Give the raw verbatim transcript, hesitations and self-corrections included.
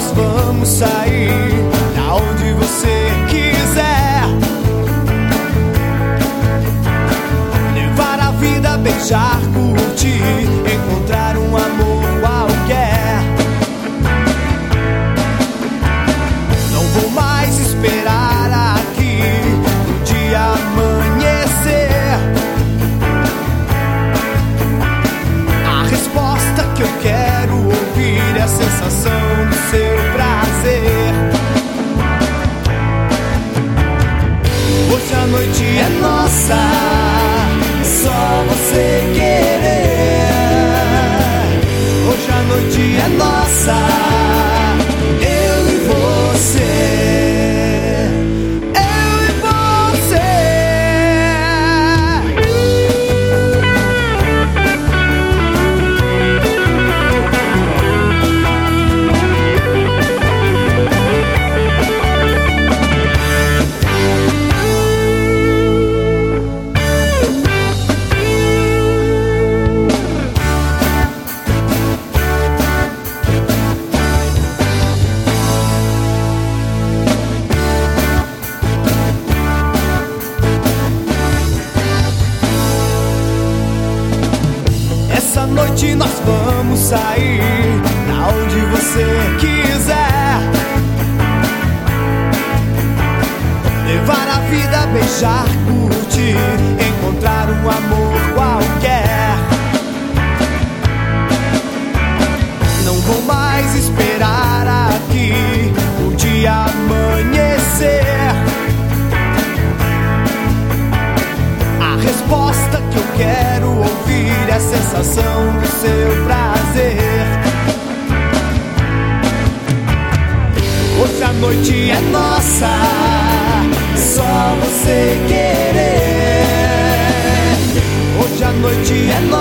nós vamos sair da onde você quiser. Levar a vida, beijar, curtir, encontrar um amor qualquer. Não vou mais esperar aqui o dia amanhecer. A resposta que eu quero ouvir é a sensação do seu prazer. Hoje a noite é nossa, só você querer. Hoje a noite é nossa, eu e você. Essa noite nós vamos sair da onde você quiser. Levar a vida, beijar, curtir, encontrar um amor qualquer. Não vou mais esperar aqui o dia amanhecer. A resposta que eu quero ouvir é a sensação do seu prazer. Hoje a noite é nossa, só você querer. Hoje a noite é nossa.